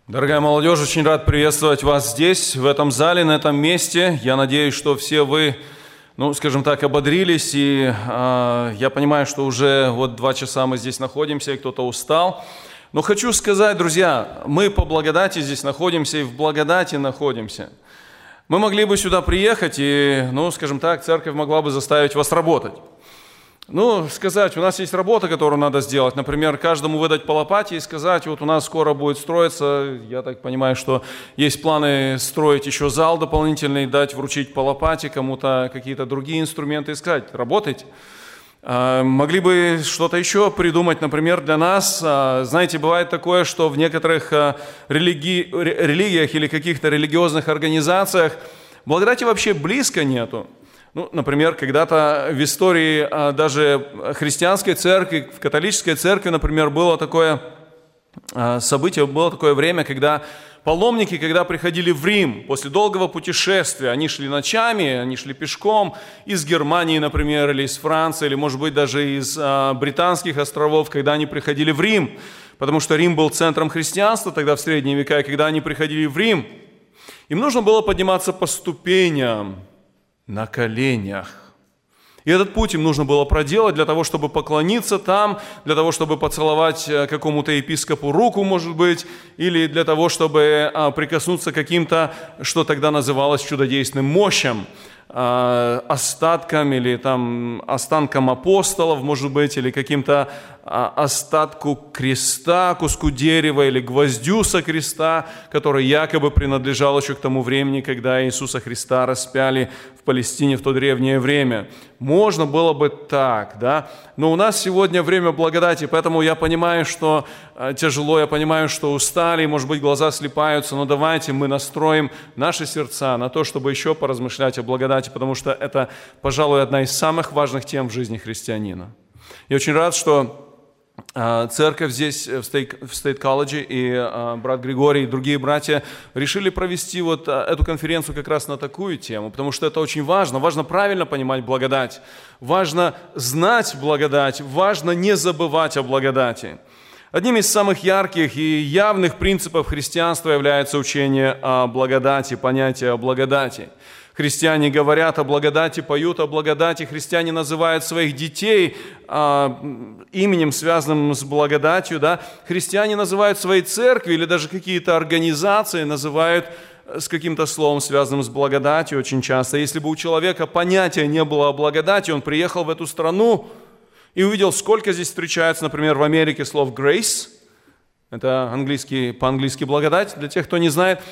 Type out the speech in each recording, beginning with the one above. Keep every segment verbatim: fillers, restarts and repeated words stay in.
Дорогая молодежь, очень рад приветствовать вас здесь, в этом зале, на этом месте. Я надеюсь, что все вы, ну, скажем так, ободрились, и э, я понимаю, что уже вот два часа мы здесь находимся, и кто-то устал. Но хочу сказать, друзья, мы по благодати здесь находимся, и в благодати находимся. Мы могли бы сюда приехать, и, ну, скажем так, церковь могла бы заставить вас работать. Ну, сказать, у нас есть работа, которую надо сделать. Например, каждому выдать по лопате и сказать, вот у нас скоро будет строиться, я так понимаю, что есть планы строить еще зал дополнительный, дать, вручить по лопате кому-то какие-то другие инструменты и сказать, работайте. А, могли бы что-то еще придумать, например, для нас. А, знаете, бывает такое, что в некоторых а, религи... религиях или каких-то религиозных организациях благодати вообще близко нету. Ну, например, когда-то в истории а, даже христианской церкви, в католической церкви, например, было такое а, событие, было такое время, когда паломники, когда приходили в Рим после долгого путешествия, они шли ночами, они шли пешком из Германии, например, или из Франции, или, может быть, даже из а, Британских островов, когда они приходили в Рим, потому что Рим был центром христианства тогда в средние века, и когда они приходили в Рим, им нужно было подниматься по ступеням, на коленях. И этот путь им нужно было проделать для того, чтобы поклониться там, для того, чтобы поцеловать какому-то епископу руку, может быть, или для того, чтобы прикоснуться к каким-то, что тогда называлось чудодейственным мощам, остаткам или там останкам апостолов, может быть, или каким-то остатку креста, куску дерева или гвоздю со креста, который якобы принадлежал еще к тому времени, когда Иисуса Христа распяли в Палестине в то древнее время. Можно было бы так, да? Но у нас сегодня время благодати, поэтому я понимаю, что тяжело, я понимаю, что устали, может быть, глаза слипаются, но давайте мы настроим наши сердца на то, чтобы еще поразмышлять о благодати, потому что это, пожалуй, одна из самых важных тем в жизни христианина. Я очень рад, что церковь здесь в Стейт-колледже и а, брат Григорий и другие братья решили провести вот а, эту конференцию как раз на такую тему, потому что это очень важно. Важно правильно понимать благодать, важно знать благодать, важно не забывать о благодати. Одним из самых ярких и явных принципов христианства является учение о благодати, понятие о благодати. Христиане говорят о благодати, поют о благодати, христиане называют своих детей а, именем, связанным с благодатью. Да? Христиане называют свои церкви или даже какие-то организации, называют с каким-то словом, связанным с благодатью очень часто. Если бы у человека понятия не было о благодати, он приехал в эту страну и увидел, сколько здесь встречается, например, в Америке слов «grace», это английский, по-английски «благодать», для тех, кто не знает,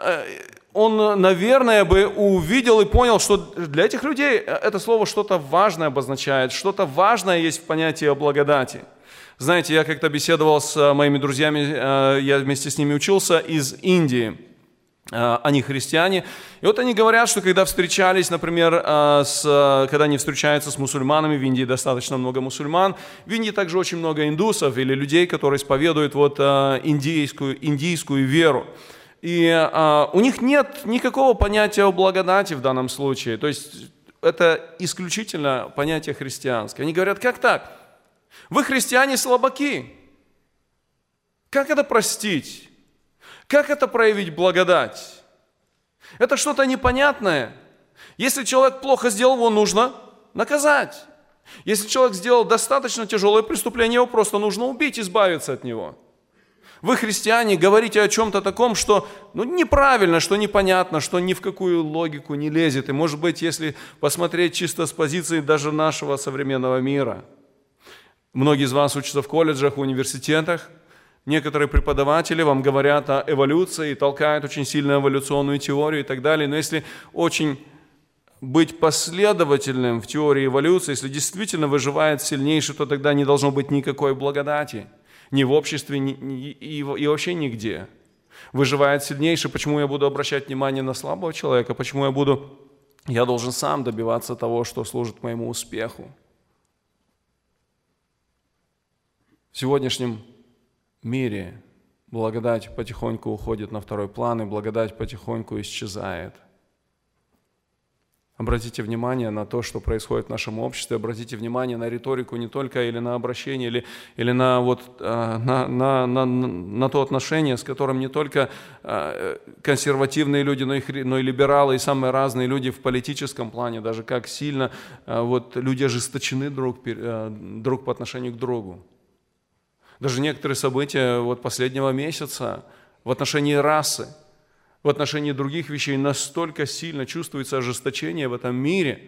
он, наверное, бы увидел и понял, что для этих людей это слово что-то важное обозначает, что-то важное есть в понятии о благодати. Знаете, я как-то беседовал с моими друзьями, я вместе с ними учился из Индии, они христиане, и вот они говорят, что когда встречались, например, с, когда они встречаются с мусульманами, в Индии достаточно много мусульман, в Индии также очень много индусов или людей, которые исповедуют вот индийскую, индийскую веру. И а, у них нет никакого понятия о благодати в данном случае. То есть это исключительно понятие христианское. Они говорят, как так? Вы, христиане, слабаки. Как это простить? Как это проявить благодать? Это что-то непонятное. Если человек плохо сделал, его нужно наказать. Если человек сделал достаточно тяжелое преступление, его просто нужно убить, избавиться от него. Вы, христиане, говорите о чем-то таком, что ну, неправильно, что непонятно, что ни в какую логику не лезет. И, может быть, если посмотреть чисто с позиции даже нашего современного мира. Многие из вас учатся в колледжах, в университетах. Некоторые преподаватели вам говорят о эволюции и толкают очень сильную эволюционную теорию и так далее. Но если очень быть последовательным в теории эволюции, если действительно выживает сильнейший, то тогда не должно быть никакой благодати. Ни в обществе, ни, ни, и, и вообще нигде. Выживает сильнейший. Почему я буду обращать внимание на слабого человека? Почему я буду... Я должен сам добиваться того, что служит моему успеху. В сегодняшнем мире благодать потихоньку уходит на второй план, и благодать потихоньку исчезает. Обратите внимание на то, что происходит в нашем обществе, обратите внимание на риторику не только или на обращение, или, или на, вот, на, на, на, на то отношение, с которым не только консервативные люди, но и, но и либералы, и самые разные люди в политическом плане, даже как сильно вот, люди ожесточены друг, друг по отношению к другу. Даже некоторые события вот, последнего месяца в отношении расы, в отношении других вещей настолько сильно чувствуется ожесточение в этом мире,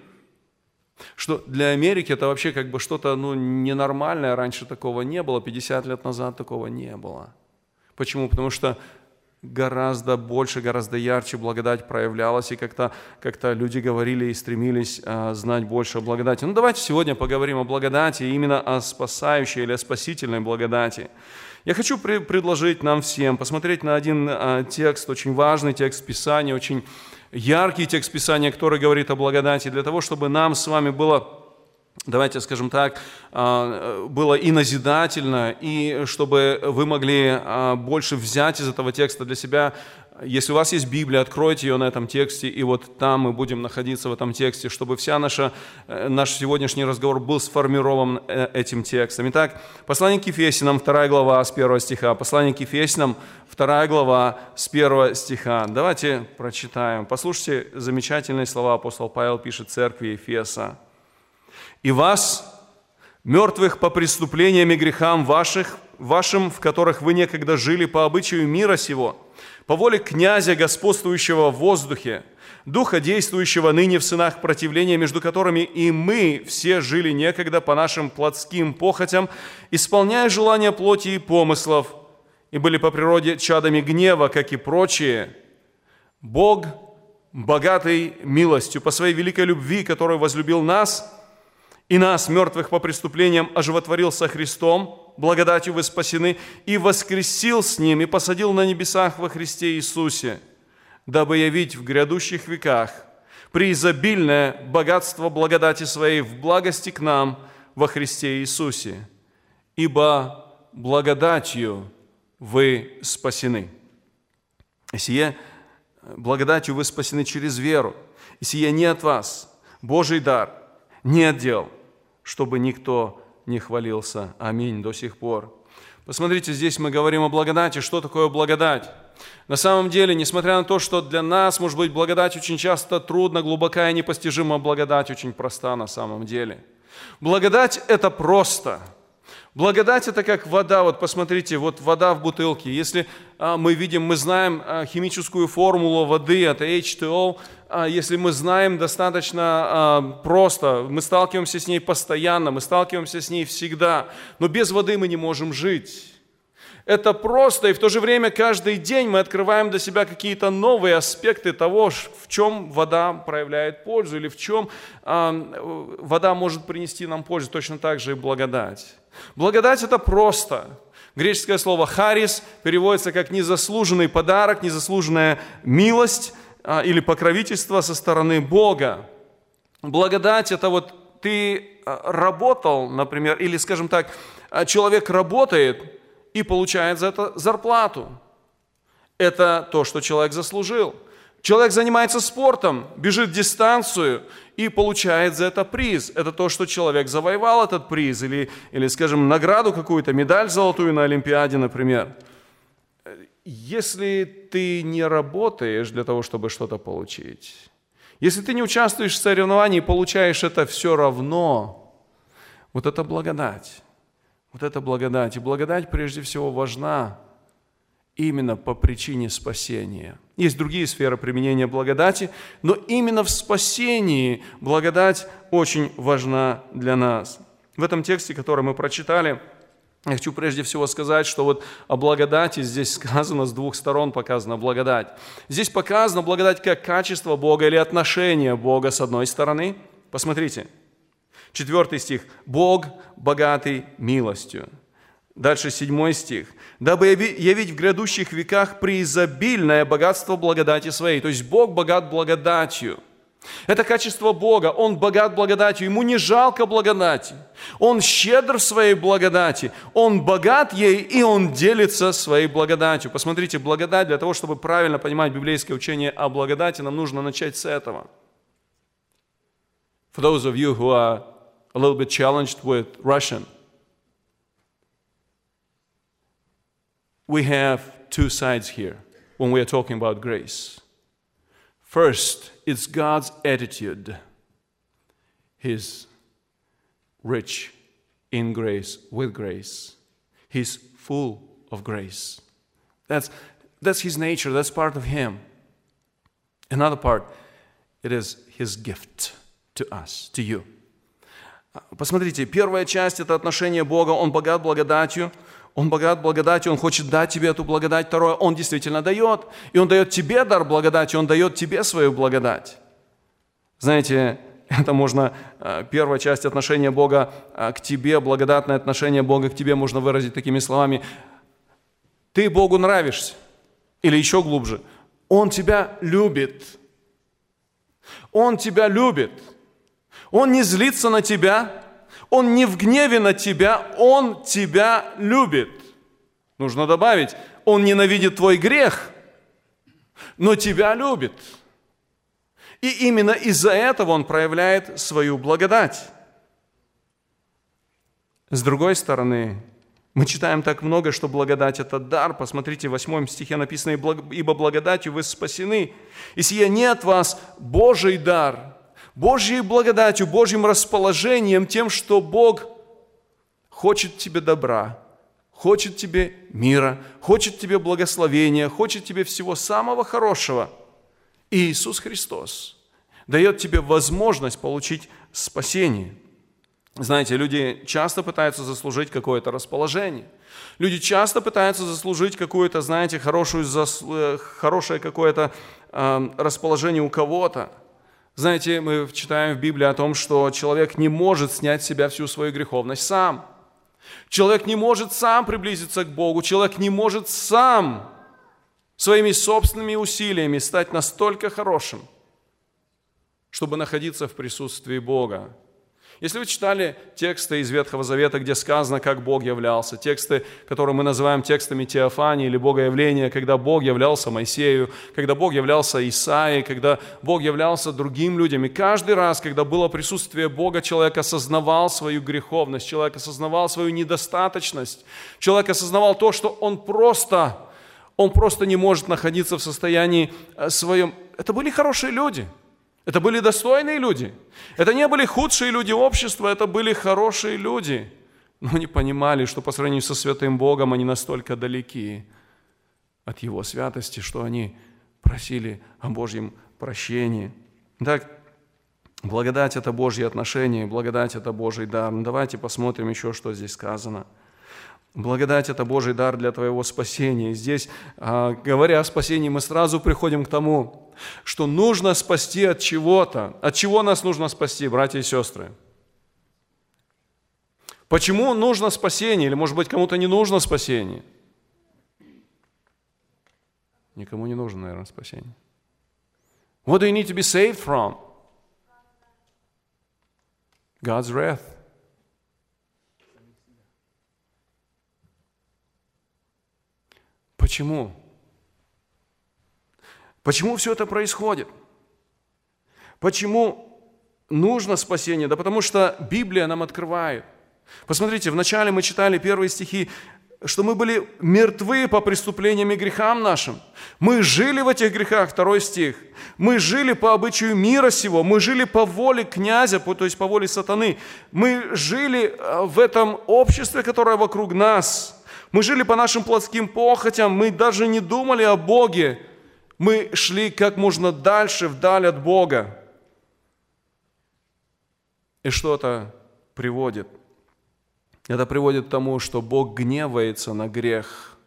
что для Америки это вообще как бы что-то ну, ненормальное, раньше такого не было, пятьдесят лет назад такого не было. Почему? Потому что гораздо больше, гораздо ярче благодать проявлялась, и как-то, как-то люди говорили и стремились а, знать больше о благодати. Ну давайте сегодня поговорим о благодати, именно о спасающей или о спасительной благодати. Я хочу предложить нам всем посмотреть на один текст, очень важный текст Писания, очень яркий текст Писания, который говорит о благодати, для того, чтобы нам с вами было, давайте скажем так, было и назидательно, и чтобы вы могли больше взять из этого текста для себя. Если у вас есть Библия, откройте ее на этом тексте, и вот там мы будем находиться в этом тексте, чтобы вся наша, наш сегодняшний разговор был сформирован этим текстом. Итак, послание к Ефесянам, вторая глава с первого стиха. Послание к Ефесянам, вторая глава с первого стиха. Давайте прочитаем. Послушайте замечательные слова апостол Павел пишет церкви Ефеса. «И вас, мертвых по преступлениям и грехам ваших, вашим, в которых вы некогда жили по обычаю мира сего, по воле князя, господствующего в воздухе, духа, действующего ныне в сынах противления, между которыми и мы все жили некогда по нашим плотским похотям, исполняя желания плоти и помыслов, и были по природе чадами гнева, как и прочие. Бог, богатый милостью, по своей великой любви, которую возлюбил нас, и нас, мертвых по преступлениям, оживотворил со Христом, благодатью вы спасены, и воскресил с Ним, и посадил на небесах во Христе Иисусе, дабы явить в грядущих веках преизобильное богатство благодати Своей в благости к нам во Христе Иисусе, ибо благодатью вы спасены». И сие благодатью вы спасены через веру, и сие не от вас, Божий дар, не от дел, чтобы никто не хвалился. Аминь. До сих пор. Посмотрите, здесь мы говорим о благодати. Что такое благодать? На самом деле, несмотря на то, что для нас, может быть, благодать очень часто трудно, глубока и непостижима, благодать очень проста на самом деле. Благодать – это просто. Благодать – это как вода. Вот посмотрите, вот вода в бутылке. Если а, мы видим, мы знаем а, химическую формулу воды, это эйч two о, а, если мы знаем достаточно а, просто, мы сталкиваемся с ней постоянно, мы сталкиваемся с ней всегда, но без воды мы не можем жить. Это просто, и в то же время каждый день мы открываем для себя какие-то новые аспекты того, в чем вода проявляет пользу, или в чем а, вода может принести нам пользу, точно так же и благодать. Благодать – это просто. Греческое слово «харис» переводится как «незаслуженный подарок», «незаслуженная милость» а, или «покровительство со стороны Бога». Благодать – это вот ты работал, например, или, скажем так, человек работает и получает за это зарплату. Это то, что человек заслужил. Человек занимается спортом, бежит дистанцию и получает за это приз. Это то, что человек завоевал этот приз. Или, или скажем, награду какую-то, медаль золотую на Олимпиаде, например. Если ты не работаешь для того, чтобы что-то получить, если ты не участвуешь в соревновании и получаешь это все равно, вот это благодать. Вот это благодать. И благодать прежде всего важна именно по причине спасения. Есть другие сферы применения благодати, но именно в спасении благодать очень важна для нас. В этом тексте, который мы прочитали, я хочу прежде всего сказать, что вот о благодати здесь сказано, с двух сторон показана благодать. Здесь показана благодать как качество Бога или отношение Бога с одной стороны. Посмотрите. Четвертый стих. «Бог, богатый милостью». Дальше седьмой стих. «Дабы явить в грядущих веках преизобильное богатство благодати Своей». То есть Бог богат благодатью. Это качество Бога. Он богат благодатью. Ему не жалко благодати. Он щедр в своей благодати. Он богат ей, и Он делится своей благодатью. Посмотрите, благодать, для того, чтобы правильно понимать библейское учение о благодати, нам нужно начать с этого. For those of you who are a little bit challenged with Russian, we have two sides here when we are talking about grace. First, it's God's attitude. He's rich in grace, with grace. He's full of grace. That's, that's His nature, that's part of Him. Another part, it is His gift to us, to you. Посмотрите, первая часть – это отношение Бога, Он богат благодатью, Он богат благодатью, Он хочет дать тебе эту благодать. Второе, Он действительно дает, и Он дает тебе дар благодати, Он дает тебе свою благодать. Знаете, это можно, первая часть отношения Бога к тебе, благодатное отношение Бога к тебе можно выразить такими словами. Ты Богу нравишься. Или еще глубже. Он тебя любит. Он тебя любит. Он не злится на тебя. Он не в гневе на тебя. Он тебя любит. Нужно добавить, Он ненавидит твой грех, но тебя любит. И именно из-за этого Он проявляет свою благодать. С другой стороны, мы читаем так много, что благодать – это дар. Посмотрите, в восьмом стихе написано: «Ибо благодатью вы спасены, и сие не от вас Божий дар». Божьей благодатью, Божьим расположением, тем, что Бог хочет тебе добра, хочет тебе мира, хочет тебе благословения, хочет тебе всего самого хорошего. И Иисус Христос дает тебе возможность получить спасение. Знаете, люди часто пытаются заслужить какое-то расположение. Люди часто пытаются заслужить какое-то, знаете, хорошую, засл... хорошее какое-то э, расположение у кого-то. Знаете, мы читаем в Библии о том, что человек не может снять с себя всю свою греховность сам. Человек не может сам приблизиться к Богу. Человек не может сам своими собственными усилиями стать настолько хорошим, чтобы находиться в присутствии Бога. Если вы читали тексты из Ветхого Завета, где сказано, как Бог являлся, тексты, которые мы называем текстами Теофании или Богоявления, когда Бог являлся Моисею, когда Бог являлся Исаии, когда Бог являлся другим людям, и каждый раз, когда было присутствие Бога, человек осознавал свою греховность, человек осознавал свою недостаточность, человек осознавал то, что он просто, он просто не может находиться в состоянии своем. Это были хорошие люди. Это были достойные люди. Это не были худшие люди общества, это были хорошие люди. Но они понимали, что по сравнению со святым Богом они настолько далеки от Его святости, что они просили о Божьем прощении. Так, благодать – это Божьи отношения, благодать – это Божий дар. Ну, давайте посмотрим еще, что здесь сказано. Благодать – это Божий дар для твоего спасения. И здесь, говоря о спасении, мы сразу приходим к тому, что нужно спасти от чего-то. От чего нас нужно спасти, братья и сестры? Почему нужно спасение? Или, может быть, кому-то не нужно спасение? Никому не нужно, наверное, спасение. What do you need to be saved from? God's wrath. Почему? Почему все это происходит? Почему нужно спасение? Да потому что Библия нам открывает. Посмотрите, вначале мы читали первые стихи, что мы были мертвы по преступлениям и грехам нашим. Мы жили в этих грехах, второй стих. Мы жили по обычаю мира сего, мы жили по воле князя, то есть по воле сатаны. Мы жили в этом обществе, которое вокруг нас. Мы жили по нашим плотским похотям, мы даже не думали о Боге. Мы шли как можно дальше, вдаль от Бога. И что это приводит? Это приводит к тому, что Бог гневается на грех.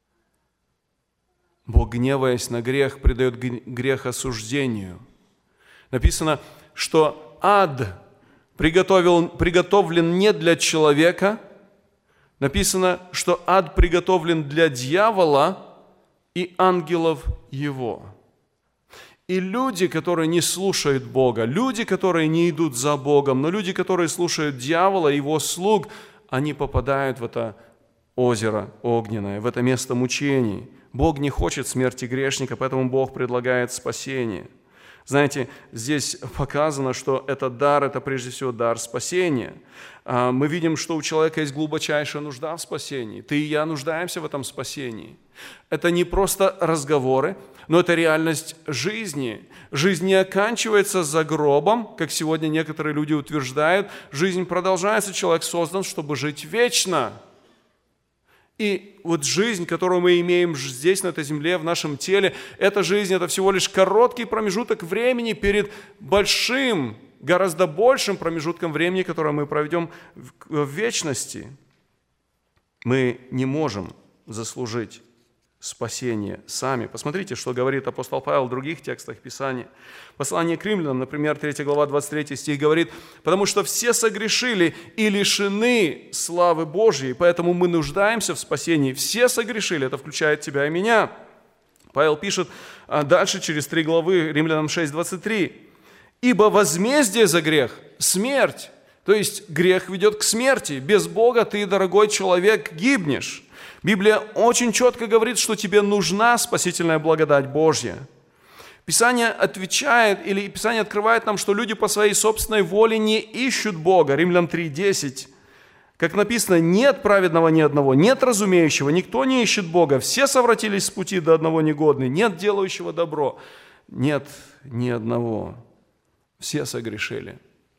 Бог, гневаясь на грех, предает грех осуждению. Написано, что ад приготовил, приготовлен не для человека. Написано, что ад приготовлен для дьявола и ангелов его. И люди, которые не слушают Бога, люди, которые не идут за Богом, но люди, которые слушают дьявола и его слуг, они попадают в это озеро огненное, в это место мучений. Бог не хочет смерти грешника, поэтому Бог предлагает спасение. Знаете, здесь показано, что этот дар – это прежде всего дар спасения. Мы видим, что у человека есть глубочайшая нужда в спасении. Ты и я нуждаемся в этом спасении. Это не просто разговоры, но это реальность жизни. Жизнь не оканчивается за гробом, как сегодня некоторые люди утверждают. Жизнь продолжается, человек создан, чтобы жить вечно. И вот жизнь, которую мы имеем здесь, на этой земле, в нашем теле, эта жизнь – это всего лишь короткий промежуток времени перед большим, гораздо большим промежутком времени, которое мы проведем в вечности. Мы не можем заслужить спасение сами. Посмотрите, что говорит апостол Павел в других текстах Писания. Послание к римлянам, например, третья глава, двадцать третий стих говорит: «Потому что все согрешили и лишены славы Божьей, поэтому мы нуждаемся в спасении». Все согрешили, это включает тебя и меня. Павел пишет дальше через три главы, Римлянам шесть, двадцать три. «Ибо возмездие за грех – смерть». То есть грех ведет к смерти. Без Бога ты, дорогой человек, гибнешь. Библия очень четко говорит, что тебе нужна спасительная благодать Божья. Писание отвечает, или Писание открывает нам, что люди по своей собственной воле не ищут Бога. Римлянам три, десять. Как написано: «Нет праведного ни одного, нет разумеющего, никто не ищет Бога, все совратились с пути, до одного негодны, нет делающего добро, нет ни одного, все согрешили».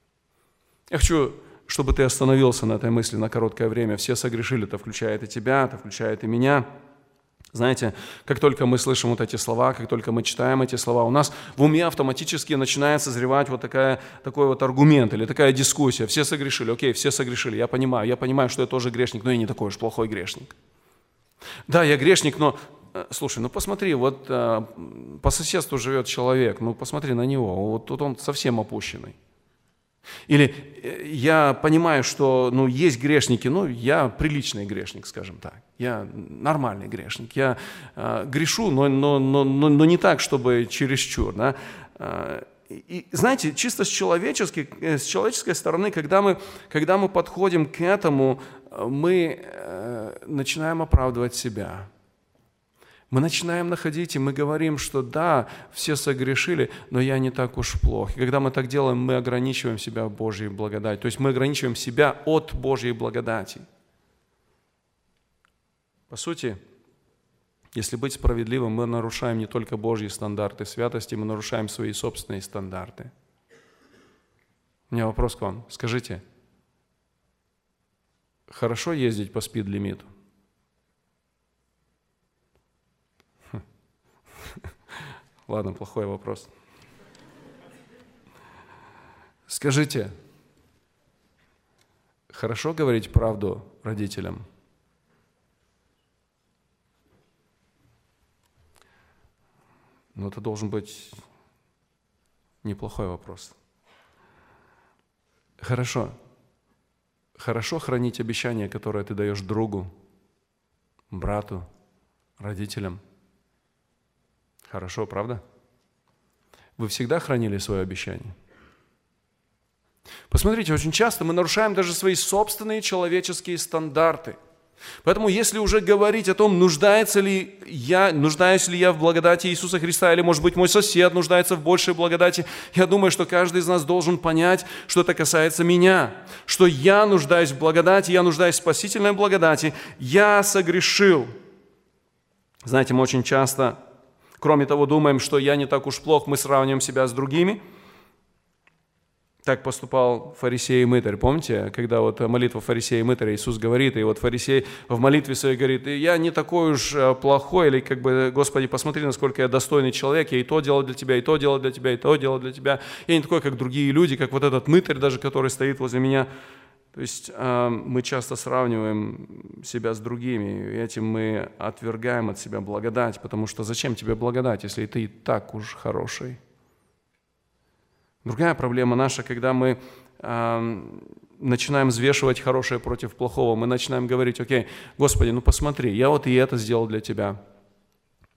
Я хочу, чтобы ты остановился на этой мысли на короткое время. Все согрешили, это включает и тебя, это включает и меня. Знаете, как только мы слышим вот эти слова, как только мы читаем эти слова, у нас в уме автоматически начинает созревать вот такая, такой вот аргумент или такая дискуссия. Все согрешили, окей, все согрешили, я понимаю, я понимаю, что я тоже грешник, но я не такой уж плохой грешник. Да, я грешник, но, слушай, ну посмотри, вот по соседству живет человек, ну посмотри на него, вот тут он совсем опущенный. Или я понимаю, что ну, есть грешники, но я приличный грешник, скажем так. Я нормальный грешник. Я э, грешу, но, но, но, но не так, чтобы чересчур. Да? И, знаете, чисто с человеческой, с человеческой стороны, когда мы, когда мы подходим к этому, мы э, начинаем оправдывать себя. Мы начинаем находить, и мы говорим, что да, все согрешили, но я не так уж плох. И когда мы так делаем, мы ограничиваем себя Божьей благодатью. То есть мы ограничиваем себя от Божьей благодати. По сути, если быть справедливым, мы нарушаем не только Божьи стандарты святости, мы нарушаем свои собственные стандарты. У меня вопрос к вам. Скажите, хорошо ездить по спид-лимиту? Ладно, плохой вопрос. Скажите, хорошо говорить правду родителям? Ну, это должен быть неплохой вопрос. Хорошо. Хорошо хранить обещание, которое ты даешь другу, брату, родителям. Хорошо, правда? Вы всегда хранили свое обещание? Посмотрите, очень часто мы нарушаем даже свои собственные человеческие стандарты. Поэтому, если уже говорить о том, нуждается ли я, нуждаюсь ли я в благодати Иисуса Христа, или, может быть, мой сосед нуждается в большей благодати, я думаю, что каждый из нас должен понять, что это касается меня, что я нуждаюсь в благодати, я нуждаюсь в спасительной благодати, я согрешил. Знаете, мы очень часто, кроме того, думаем, что я не так уж плох, мы сравниваем себя с другими. Так поступал фарисей и мытарь. Помните, когда вот молитва фарисея и мытаря Иисус говорит, и вот фарисей в молитве своей говорит: я не такой уж плохой, или как бы, Господи, посмотри, насколько я достойный человек, я и то делал для Тебя, и то делал для Тебя, и то делал для Тебя. Я не такой, как другие люди, как вот этот мытарь даже, который стоит возле меня. То есть мы часто сравниваем себя с другими, и этим мы отвергаем от себя благодать, потому что зачем тебе благодать, если ты и так уж хороший? Другая проблема наша, когда мы э, начинаем взвешивать хорошее против плохого, мы начинаем говорить: окей, Господи, ну посмотри, я вот и это сделал для Тебя.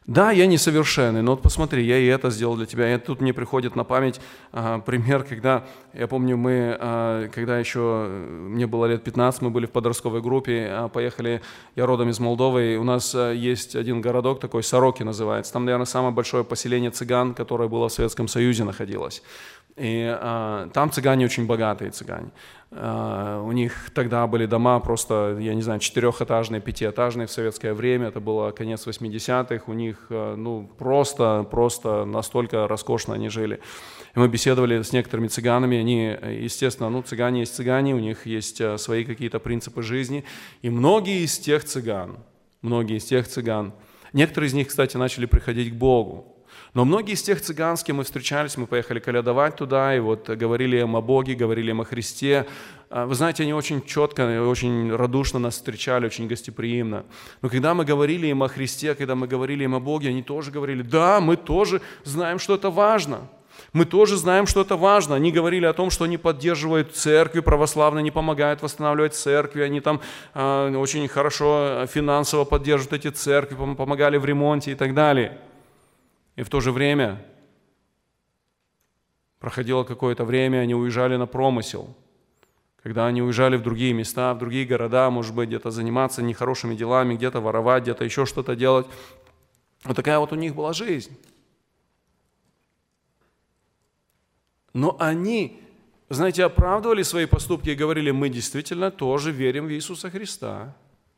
Да, я несовершенный, но вот посмотри, я и это сделал для тебя. И тут мне приходит на память а, пример, когда, я помню, мы, а, когда еще мне было лет пятнадцать, мы были в подростковой группе, а, поехали, я родом из Молдовы, и у нас а, есть один городок такой, Сороки называется, там, наверное, самое большое поселение цыган, которое было в Советском Союзе находилось. И а, там цыгане очень богатые цыгане. А, у них тогда были дома просто, я не знаю, четырехэтажные, пятиэтажные в советское время. Это было конец восьмидесятых. У них ну, просто, просто настолько роскошно они жили. И мы беседовали с некоторыми цыганами. Они, естественно, ну, цыгане есть цыгане, у них есть свои какие-то принципы жизни. И многие из тех цыган, многие из тех цыган, некоторые из них, кстати, начали приходить к Богу. Но многие из тех цыган, с кем мы встречались, мы поехали колядовать туда, и вот говорили им о Боге, говорили им о Христе. Вы знаете, они очень четко, очень радушно нас встречали, очень гостеприимно. Но когда мы говорили им о Христе, когда мы говорили им о Боге, они тоже говорили: да, мы тоже знаем, что это важно. Мы тоже знаем, что это важно. Они говорили о том, что они поддерживают церкви православные, они помогают восстанавливать церкви, они там э, очень хорошо финансово поддерживают эти церкви, помогали в ремонте и так далее. И в то же время проходило какое-то время, они уезжали на промысел. Когда они уезжали в другие места, в другие города, может быть, где-то заниматься нехорошими делами, где-то воровать, где-то еще что-то делать. Вот такая вот у них была жизнь. Но они, знаете, оправдывали свои поступки и говорили: мы действительно тоже верим в Иисуса Христа.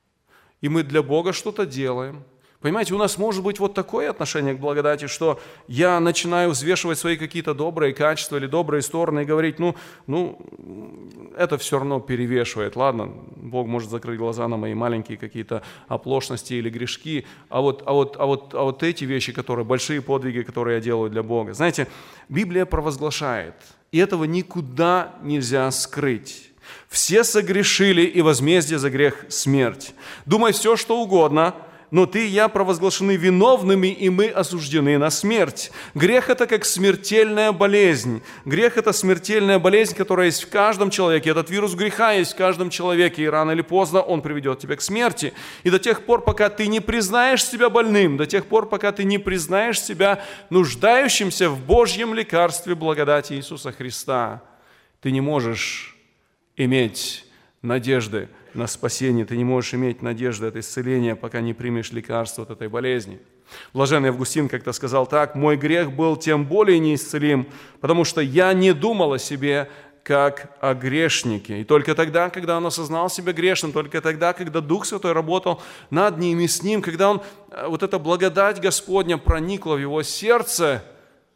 И мы для Бога что-то делаем. Понимаете, у нас может быть вот такое отношение к благодати, что я начинаю взвешивать свои какие-то добрые качества или добрые стороны и говорить: ну, ну, это все равно перевешивает. Ладно, Бог может закрыть глаза на мои маленькие какие-то оплошности или грешки, а вот, а вот, а вот, а вот эти вещи, которые, большие подвиги, которые я делаю для Бога. Знаете, Библия провозглашает, и этого никуда нельзя скрыть. Все согрешили, и возмездие за грех – смерть. Думай все, что угодно, но ты и я провозглашены виновными, и мы осуждены на смерть. Грех – это как смертельная болезнь. Грех – это смертельная болезнь, которая есть в каждом человеке. Этот вирус греха есть в каждом человеке, и рано или поздно он приведет тебя к смерти. И до тех пор, пока ты не признаешь себя больным, до тех пор, пока ты не признаешь себя нуждающимся в Божьем лекарстве благодати Иисуса Христа, ты не можешь иметь надежды на спасение, ты не можешь иметь надежды от исцеления, пока не примешь лекарство от этой болезни. Блаженный Августин как-то сказал так: «Мой грех был тем более неисцелим, потому что я не думал о себе, как о грешнике». И только тогда, когда он осознал себя грешным, только тогда, когда Дух Святой работал над ним и с ним, когда он, вот эта благодать Господня проникла в его сердце,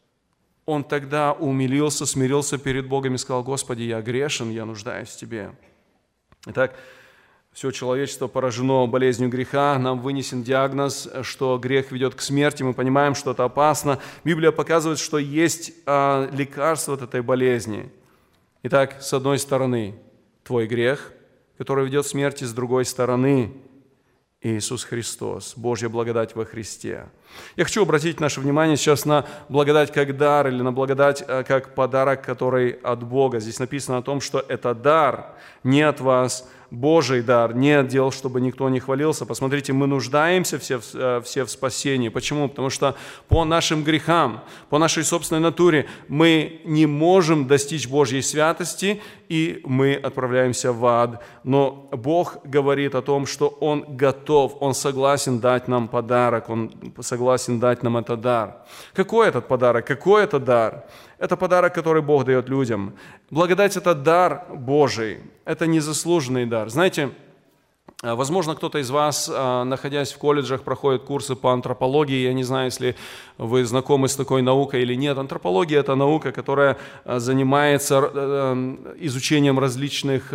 он тогда умилился, смирился перед Богом и сказал: «Господи, я грешен, я нуждаюсь в Тебе». Итак, все человечество поражено болезнью греха, нам вынесен диагноз, что грех ведет к смерти, мы понимаем, что это опасно. Библия показывает, что есть а, лекарство от этой болезни. Итак, с одной стороны, твой грех, который ведет к смерти, с другой стороны, Иисус Христос, Божья благодать во Христе. Я хочу обратить наше внимание сейчас на благодать как дар или на благодать как подарок, который от Бога. Здесь написано о том, что это дар не от вас, Божий дар, не от дел, чтобы никто не хвалился. Посмотрите, мы нуждаемся все в, все в спасении. Почему? Потому что по нашим грехам, по нашей собственной натуре мы не можем достичь Божьей святости, и мы отправляемся в ад. Но Бог говорит о том, что Он готов, Он согласен дать нам подарок, Он согласен дать нам этот дар. Какой этот подарок? Какой это дар? Это подарок, который Бог дает людям. Благодать – это дар Божий, это незаслуженный дар. Знаете, возможно, кто-то из вас, находясь в колледжах, проходит курсы по антропологии. Я не знаю, если вы знакомы с такой наукой или нет. Антропология – это наука, которая занимается изучением различных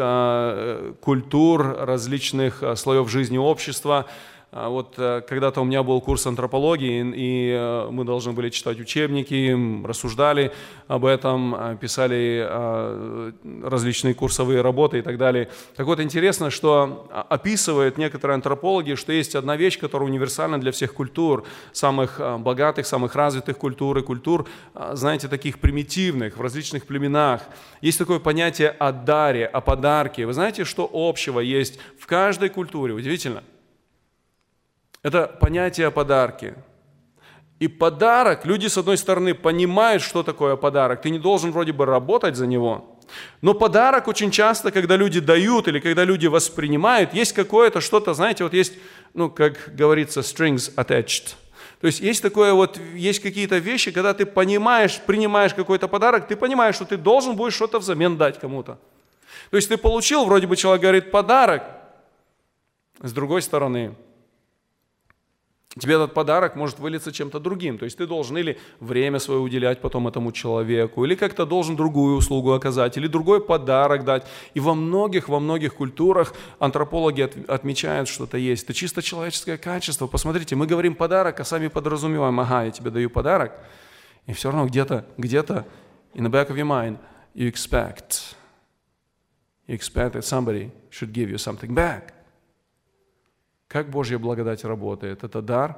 культур, различных слоев жизни общества. Вот когда-то у меня был курс антропологии, и мы должны были читать учебники, рассуждали об этом, писали различные курсовые работы и так далее. Так вот, интересно, что описывают некоторые антропологи, что есть одна вещь, которая универсальна для всех культур, самых богатых, самых развитых культур и культур, знаете, таких примитивных, в различных племенах. Есть такое понятие о даре, о подарке. Вы знаете, что общего есть в каждой культуре? Удивительно. Это понятие о подарке. И подарок, люди, с одной стороны, понимают, что такое подарок. Ты не должен вроде бы работать за него. Но подарок очень часто, когда люди дают или когда люди воспринимают, есть какое-то что-то, знаете, вот есть, ну, как говорится, strings attached. То есть есть такое вот, есть какие-то вещи, когда ты понимаешь, принимаешь какой-то подарок, ты понимаешь, что ты должен будешь что-то взамен дать кому-то. То есть ты получил, вроде бы человек говорит, подарок. С другой стороны, тебе этот подарок может вылиться чем-то другим. То есть ты должен или время свое уделять потом этому человеку, или как-то должен другую услугу оказать, или другой подарок дать. И во многих, во многих культурах антропологи от, отмечают, что это есть. Это чисто человеческое качество. Посмотрите, мы говорим подарок, а сами подразумеваем, ага, я тебе даю подарок. И все равно где-то, где-то, in the back of your mind, you expect, you expect that somebody should give you something back. Как Божья благодать работает? Это дар.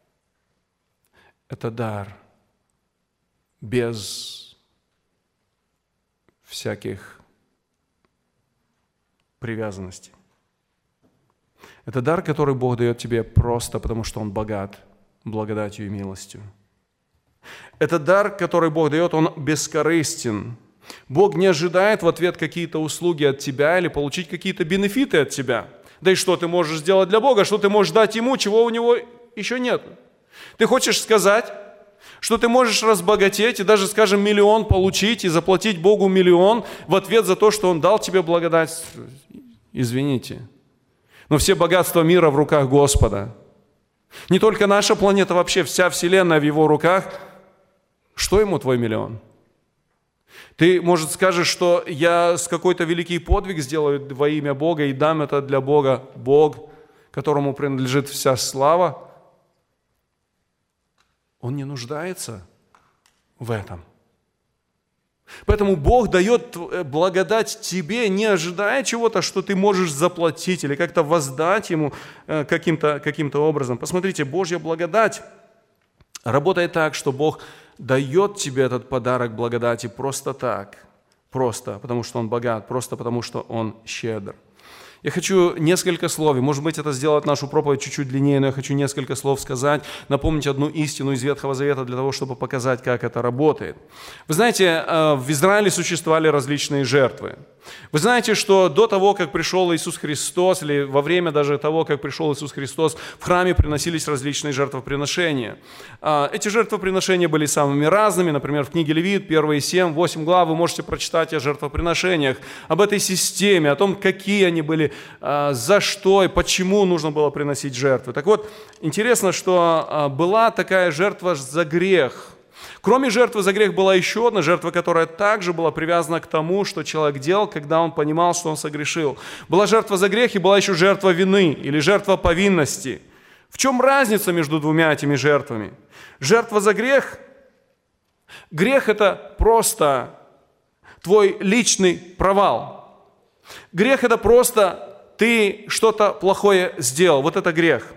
Это дар без всяких привязанностей. Это дар, который Бог дает тебе просто потому, что Он богат благодатью и милостью. Это дар, который Бог дает, Он бескорыстен. Бог не ожидает в ответ какие-то услуги от тебя или получить какие-то бенефиты от тебя. Да и что ты можешь сделать для Бога, что ты можешь дать Ему, чего у Него еще нет. Ты хочешь сказать, что ты можешь разбогатеть и даже, скажем, миллион получить и заплатить Богу миллион в ответ за то, что Он дал тебе благодать? Извините. Но все богатства мира в руках Господа. Не только наша планета, вообще вся Вселенная в Его руках. Что Ему твой миллион? Ты, может, скажешь, что я с какой-то великий подвиг сделаю во имя Бога и дам это для Бога. Бог, которому принадлежит вся слава, Он не нуждается в этом. Поэтому Бог дает благодать тебе, не ожидая чего-то, что ты можешь заплатить или как-то воздать Ему каким-то, каким-то образом. Посмотрите, Божья благодать работает так, что Бог дает тебе этот подарок благодати просто так, просто потому что Он богат, просто потому что Он щедр. Я хочу несколько слов, и, может быть, это сделает нашу проповедь чуть-чуть длиннее, но я хочу несколько слов сказать, напомнить одну истину из Ветхого Завета для того, чтобы показать, как это работает. Вы знаете, в Израиле существовали различные жертвы. Вы знаете, что до того, как пришел Иисус Христос, или во время даже того, как пришел Иисус Христос, в храме приносились различные жертвоприношения. Эти жертвоприношения были самыми разными. Например, в книге Левит, первые семь, восемь глав, вы можете прочитать о жертвоприношениях, об этой системе, о том, какие они были, за что и почему нужно было приносить жертвы. Так вот, интересно, что была такая жертва за грех. Кроме жертвы за грех была еще одна жертва, которая также была привязана к тому, что человек делал, когда он понимал, что он согрешил. Была жертва за грех и была еще жертва вины или жертва повинности. В чем разница между двумя этими жертвами? Жертва за грех. Грех – это просто твой личный провал. Грех – это просто ты что-то плохое сделал. Вот это грех.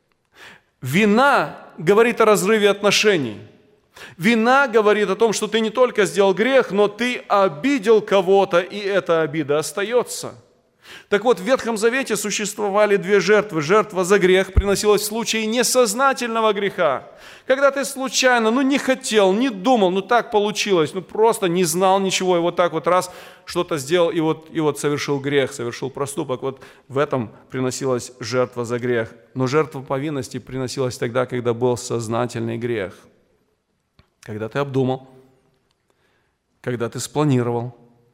Вина говорит о разрыве отношений. Вина говорит о том, что ты не только сделал грех, но ты обидел кого-то, и эта обида остается. Так вот, в Ветхом Завете существовали две жертвы. Жертва за грех приносилась в случае несознательного греха. Когда ты случайно, ну не хотел, не думал, ну так получилось, ну просто не знал ничего, и вот так вот раз что-то сделал, и вот, и вот совершил грех, совершил проступок. Вот в этом приносилась жертва за грех. Но жертва повинности приносилась тогда, когда был сознательный грех. Когда ты обдумал, когда ты спланировал,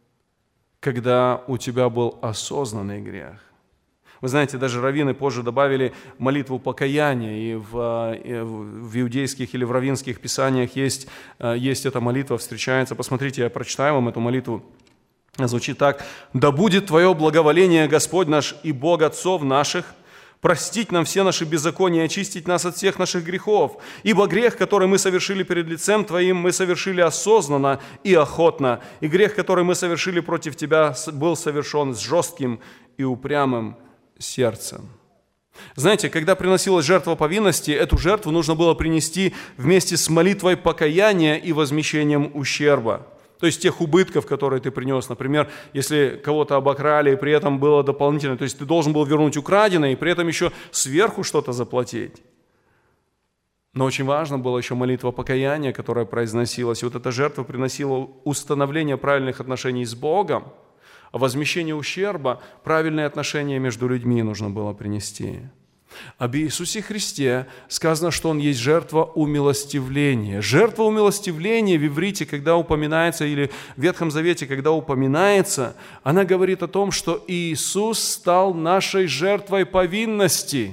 когда у тебя был осознанный грех. Вы знаете, даже раввины позже добавили молитву покаяния, и в, и в иудейских или в раввинских писаниях есть, есть эта молитва, встречается. Посмотрите, я прочитаю вам эту молитву. Звучит так. «Да будет Твое благоволение, Господь наш и Бог отцов наших, простить нам все наши беззакония и очистить нас от всех наших грехов. Ибо грех, который мы совершили перед лицем Твоим, мы совершили осознанно и охотно. И грех, который мы совершили против Тебя, был совершен с жестким и упрямым сердцем». Знаете, когда приносилась жертва повинности, эту жертву нужно было принести вместе с молитвой покаяния и возмещением ущерба. То есть тех убытков, которые ты принес. Например, если кого-то обокрали, и при этом было дополнительно, то есть ты должен был вернуть украденное, и при этом еще сверху что-то заплатить. Но очень важно была еще молитва покаяния, которая произносилась. И вот эта жертва приносила установление правильных отношений с Богом, а возмещение ущерба, правильные отношения между людьми нужно было принести. Об Иисусе Христе сказано, что Он есть жертва умилостивления. Жертва умилостивления в иврите, когда упоминается, или в Ветхом Завете, когда упоминается, она говорит о том, что Иисус стал нашей жертвой повинности.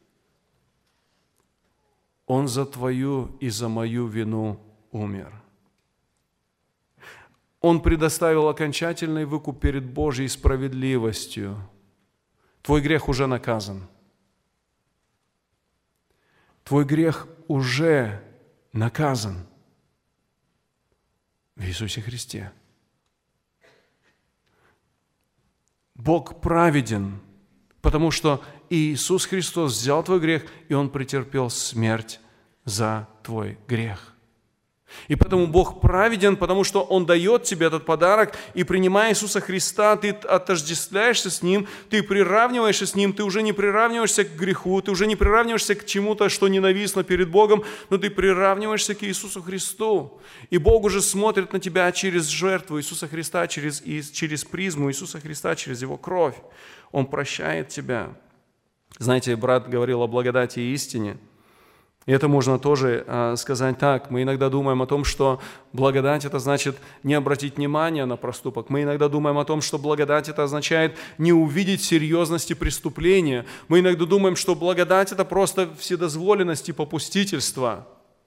Он за твою и за мою вину умер. Он предоставил окончательный выкуп перед Божьей справедливостью. Твой грех уже наказан. Твой грех уже наказан в Иисусе Христе. Бог праведен, потому что Иисус Христос взял твой грех, и Он претерпел смерть за твой грех. И потому Бог праведен, потому что Он дает тебе этот подарок, и принимая Иисуса Христа, ты отождествляешься с Ним, ты приравниваешься с Ним, ты уже не приравниваешься к греху, ты уже не приравниваешься к чему-то, что ненавистно перед Богом, но ты приравниваешься к Иисусу Христу. И Бог уже смотрит на тебя через жертву Иисуса Христа, через, через призму Иисуса Христа, через Его кровь. Он прощает тебя. Знаете, брат говорил о благодати и истине. И это можно тоже э, сказать так. Мы иногда думаем о том, что благодать – это значит не обратить внимания на проступок. Мы иногда думаем о том, что благодать – это означает не увидеть серьезности преступления. Мы иногда думаем, что благодать – это просто вседозволенность и попустительство.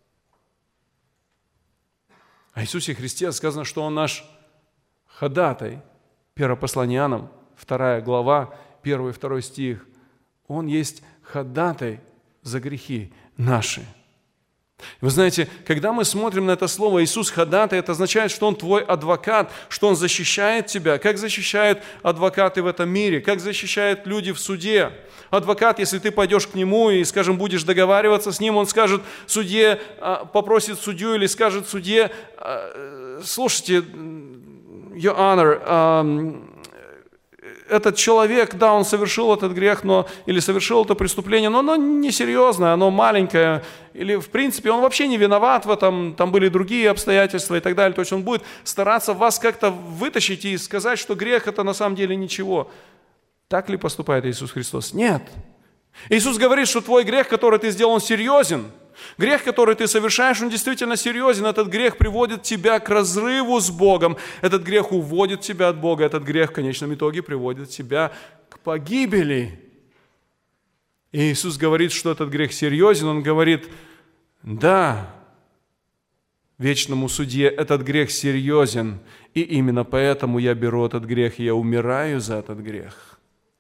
О Иисусе Христе сказано, что Он наш ходатай. Первое послание Иоаннам, вторая глава, первый и второй стих. Он есть ходатай за грехи наши. Вы знаете, когда мы смотрим на это слово «Иисус ходатай», это означает, что Он твой адвокат, что Он защищает тебя. Как защищают адвокаты в этом мире? Как защищают люди в суде? Адвокат, если ты пойдешь к нему и, скажем, будешь договариваться с ним, он скажет судье, попросит судью или скажет судье: слушайте, Your Honor, этот человек, да, он совершил этот грех, но, или совершил это преступление, но оно несерьезное, оно маленькое, или, в принципе, он вообще не виноват в этом, там были другие обстоятельства и так далее. То есть он будет стараться вас как-то вытащить и сказать, что грех – это на самом деле ничего. Так ли поступает Иисус Христос? Нет. Иисус говорит, что твой грех, который ты сделал, он серьезен. Грех, который ты совершаешь, он действительно серьезен. Этот грех приводит тебя к разрыву с Богом. Этот грех уводит тебя от Бога. Этот грех в конечном итоге приводит тебя к погибели. И Иисус говорит, что этот грех серьезен. Он говорит: да, вечному судье этот грех серьезен. И именно поэтому я беру этот грех, и я умираю за этот грех.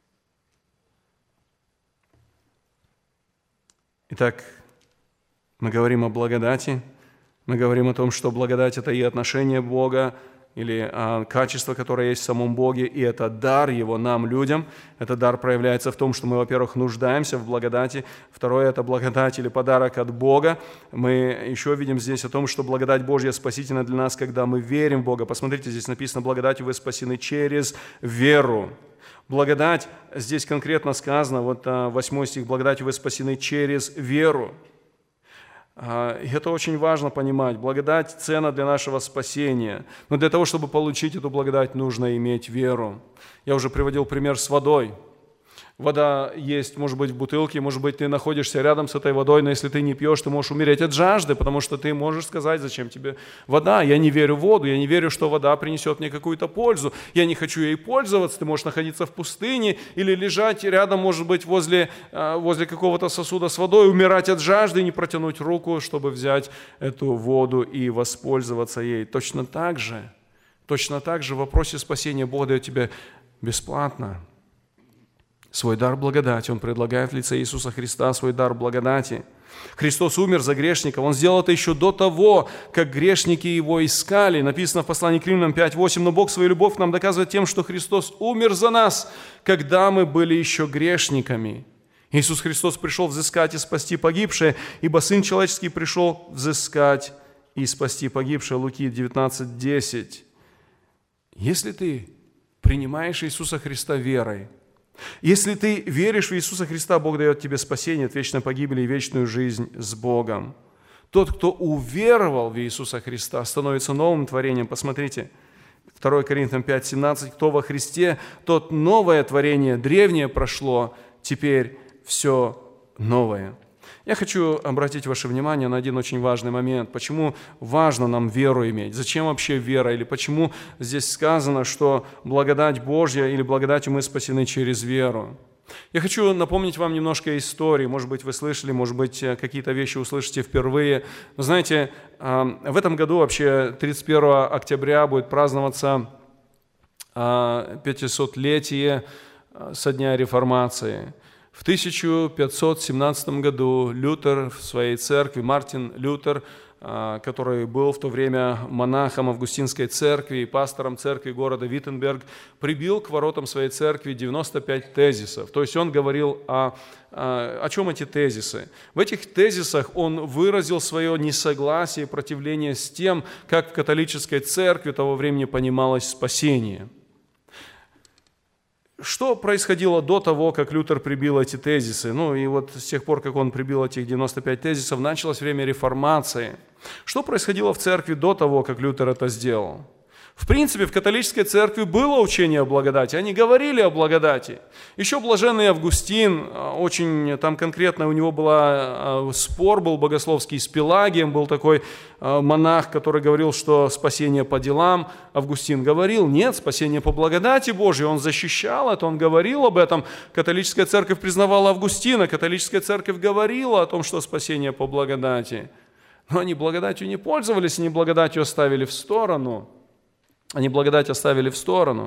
Итак, мы говорим о благодати, мы говорим о том, что благодать – это и отношение Бога, или а, качество, которое есть в самом Боге, и это дар Его нам, людям. Этот дар проявляется в том, что мы, во-первых, нуждаемся в благодати. Второе – это благодать или подарок от Бога. Мы еще видим здесь о том, что благодать Божья спасительна для нас, когда мы верим в Бога. Посмотрите, здесь написано: благодатью вы спасены через веру. Благодать, здесь конкретно сказано, вот восьмой стих: благодатью вы спасены через веру. И это очень важно понимать. Благодать – цена для нашего спасения. Но для того, чтобы получить эту благодать, нужно иметь веру. Я уже приводил пример с водой. Вода есть, может быть, в бутылке, может быть, ты находишься рядом с этой водой, но если ты не пьешь, ты можешь умереть от жажды, потому что ты можешь сказать: зачем тебе вода? Я не верю в воду, я не верю, что вода принесет мне какую-то пользу, я не хочу ей пользоваться. Ты можешь находиться в пустыне или лежать рядом, может быть, возле, возле какого-то сосуда с водой, умирать от жажды и не протянуть руку, чтобы взять эту воду и воспользоваться ей. Точно так же, точно так же в вопросе спасения Бог дает тебе бесплатно свой дар благодати. Он предлагает в лице Иисуса Христа свой дар благодати. Христос умер за грешников. Он сделал это еще до того, как грешники Его искали. Написано в послании к Римлянам пять восемь: «Но Бог свою любовь нам доказывает тем, что Христос умер за нас, когда мы были еще грешниками». Иисус Христос пришел взыскать и спасти погибшие, ибо Сын Человеческий пришел взыскать и спасти погибшие. Луки девятнадцать десять. Если ты принимаешь Иисуса Христа верой, Если ты веришь в Иисуса Христа, Бог дает тебе спасение от вечной погибели и вечную жизнь с Богом. Тот, кто уверовал в Иисуса Христа, становится новым творением. Посмотрите, второе Коринфянам пять семнадцать. Кто во Христе, тот новое творение, древнее прошло, теперь все новое. Я хочу обратить ваше внимание на один очень важный момент. Почему важно нам веру иметь? Зачем вообще вера? Или почему здесь сказано, что благодать Божья или благодатью мы спасены через веру? Я хочу напомнить вам немножко истории. Может быть, вы слышали, может быть, какие-то вещи услышите впервые. Но знаете, в этом году вообще тридцать первого октября будет праздноваться пятисотлетие со дня Реформации. В тысяча пятьсот семнадцатом году Лютер в своей церкви, Мартин Лютер, который был в то время монахом Августинской церкви и пастором церкви города Виттенберг, прибил к воротам своей церкви девяносто пять тезисов. То есть он говорил о, о чем эти тезисы. В этих тезисах он выразил свое несогласие и противление с тем, как в католической церкви того времени понималось спасение. Что происходило до того, как Лютер прибил эти тезисы? Ну и вот с тех пор, как он прибил этих девяносто пять тезисов, началось время реформации. Что происходило в церкви до того, как Лютер это сделал? В принципе, в католической церкви было учение о благодати, они говорили о благодати. Еще блаженный Августин, очень там конкретно у него был спор, был богословский с Пелагием, был такой монах, который говорил, что спасение по делам. Августин говорил, нет, спасение по благодати Божьей, он защищал это, он говорил об этом. Католическая церковь признавала Августина, католическая церковь говорила о том, что спасение по благодати. Но они благодатью не пользовались, они благодатью оставили в сторону. Они благодать оставили в сторону.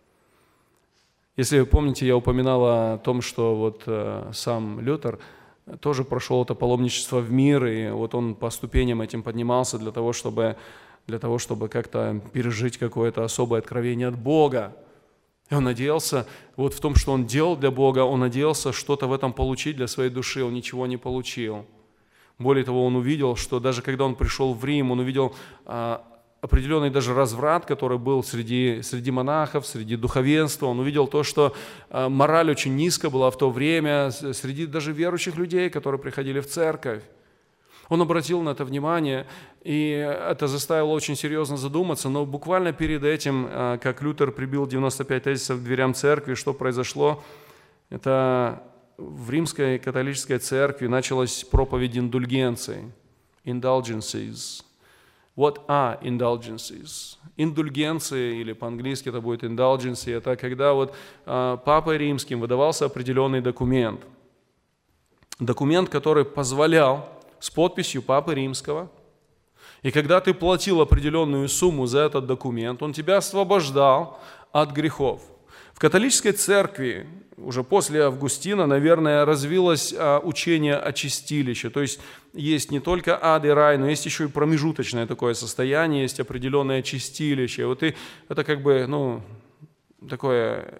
Если вы помните, я упоминал о том, что вот э, сам Лютер тоже прошел это паломничество в мир, и вот он по ступеням этим поднимался для того, чтобы, для того, чтобы как-то пережить какое-то особое откровение от Бога. И он надеялся, вот в том, что он делал для Бога, он надеялся что-то в этом получить для своей души, он ничего не получил. Более того, он увидел, что даже когда он пришел в Рим, он увидел а, определенный даже разврат, который был среди, среди монахов, среди духовенства. Он увидел то, что а, мораль очень низко была в то время среди даже верующих людей, которые приходили в церковь. Он обратил на это внимание, и это заставило очень серьезно задуматься, но буквально перед этим, а, как Лютер прибил девяносто пять тезисов к дверям церкви, что произошло? Это в римской католической церкви началась проповедь индульгенций, indulgences. What are indulgences? Индульгенции, или по-английски это будет indulgency, это когда вот а, Папой Римским выдавался определенный документ. Документ, который позволял с подписью Папы Римского, и когда ты платил определенную сумму за этот документ, он тебя освобождал от грехов. В католической церкви уже после Августина, наверное, развилось а, учение о чистилище. То есть есть не только ад и рай, но есть еще и промежуточное такое состояние, есть определенное чистилище. Вот и это как бы, ну, такое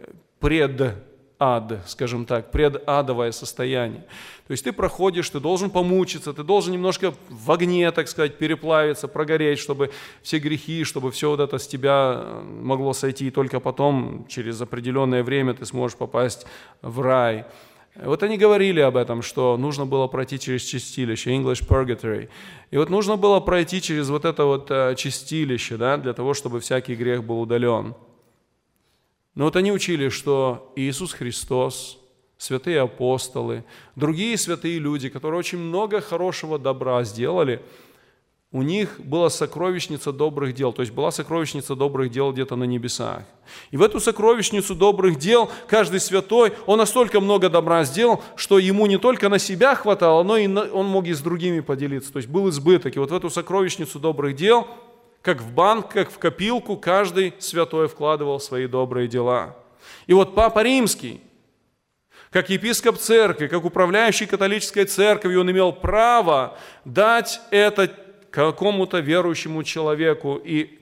предад, скажем так, предадовое состояние. То есть ты проходишь, ты должен помучиться, ты должен немножко в огне, так сказать, переплавиться, прогореть, чтобы все грехи, чтобы все вот это с тебя могло сойти, и только потом, через определенное время, ты сможешь попасть в рай. Вот они говорили об этом, что нужно было пройти через чистилище, English purgatory. И вот нужно было пройти через вот это вот чистилище, да, для того, чтобы всякий грех был удален. Но вот они учили, что Иисус Христос, святые апостолы, другие святые люди, которые очень много хорошего добра сделали, у них была сокровищница добрых дел, то есть была сокровищница добрых дел где-то на небесах. И в эту сокровищницу добрых дел каждый святой, он настолько много добра сделал, что ему не только на себя хватало, но и он мог и с другими поделиться. То есть был избыток. И вот в эту сокровищницу добрых дел, как в банк, как в копилку, каждый святой вкладывал свои добрые дела. И вот Папа Римский, как епископ церкви, как управляющий католической церковью, он имел право дать это какому-то верующему человеку и